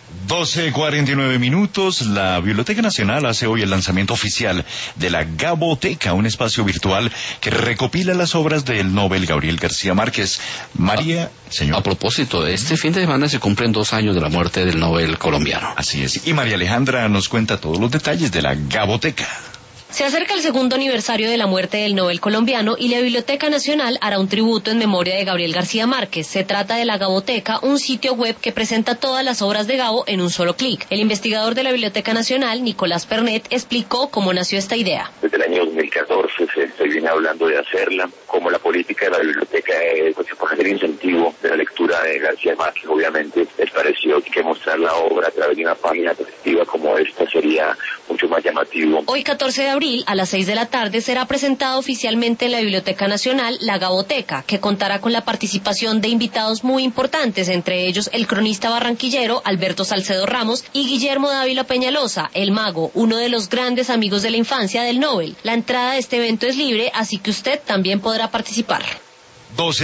12:49. La Biblioteca Nacional hace hoy el lanzamiento oficial de la Gaboteca, un espacio virtual que recopila las obras del Nobel Gabriel García Márquez. María, señor. A propósito, este fin de semana se cumplen 2 años de la muerte del Nobel colombiano. Así es. Y María Alejandra nos cuenta todos los detalles de la Gaboteca. Se acerca el segundo aniversario de la muerte del Nobel colombiano y la Biblioteca Nacional hará un tributo en memoria de Gabriel García Márquez. Se trata de la Gaboteca, un sitio web que presenta todas las obras de Gabo en un solo clic. El investigador de la Biblioteca Nacional, Nicolás Pernet, explicó cómo nació esta idea. Desde el año 2014 se viene hablando de hacerla. Como la política de la biblioteca es poner el incentivo de la lectura de García Márquez, obviamente les pareció que mostrar la obra a través de una página atractiva como esta sería mucho más llamativo. Hoy, 14 de abril, a las 6 de la tarde, será presentada oficialmente en la Biblioteca Nacional la Gaboteca, que contará con la participación de invitados muy importantes, entre ellos el cronista barranquillero Alberto Salcedo Ramos y Guillermo Dávila Peñalosa, el mago, uno de los grandes amigos de la infancia del Nobel. La entrada a este evento es libre, así que usted también podrá participar.